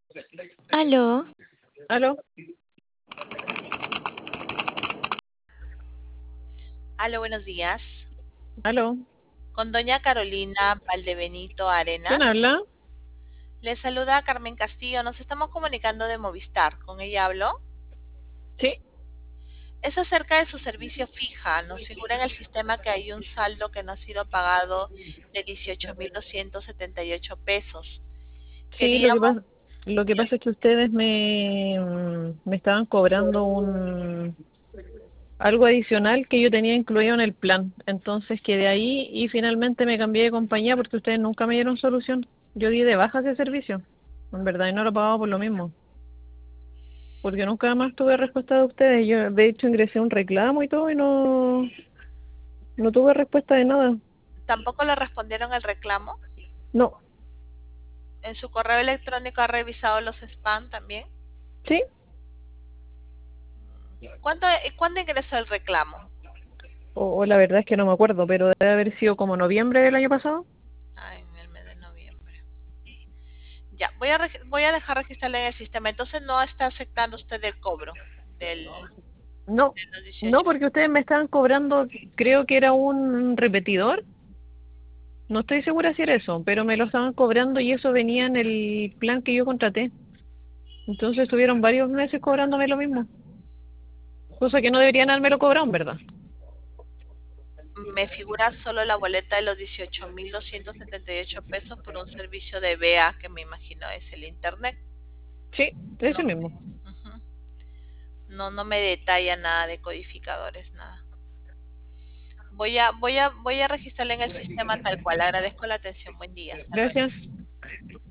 Aló, ¿Aló? Aló, buenos días. ¿Aló? Con doña Carolina Valdebenito ¿Quién Arenas. habla? Le saluda Carmen Castillo. Nos estamos comunicando de Movistar. ¿Con ella habló? Sí. Es acerca de su servicio fija. Nos figura en el sistema que hay un saldo que no ha sido pagado de 18.278 pesos. Sí, Queríamos, lo que pasa es que ustedes me estaban cobrando algo adicional que yo tenía incluido en el plan. Entonces quedé ahí y finalmente me cambié de compañía porque ustedes nunca me dieron solución. Yo di de baja ese servicio, en verdad, y no lo pagaba por lo mismo. Porque nunca más tuve respuesta de ustedes. Yo, de hecho, ingresé un reclamo y todo y no tuve respuesta de nada. tampoco le respondieron el reclamo. No, En su correo electrónico ha revisado los spam también. sí. ¿Cuándo ingresó el reclamo? O la verdad es que no me acuerdo, pero debe haber sido como noviembre del año pasado. Ah, en el mes de noviembre. Ya, voy a dejar registrarle en el sistema. Entonces no está aceptando usted el cobro No, de los no, 18. porque ustedes me estaban cobrando, creo que era un repetidor. No estoy segura si era eso, pero me lo estaban cobrando y eso venía en el plan que yo contraté. Entonces estuvieron varios meses cobrándome lo mismo, cosa que no deberían haberme lo cobrado, en verdad. Me figura solo la boleta de los 18.278 pesos por un servicio de BEA que me imagino es el internet. Sí, ese No, mismo. ujú. No me detalla nada de codificadores, nada. Voy a registrarle en el sistema tal cual. Agradezco la atención. Buen día. Hasta luego. Gracias.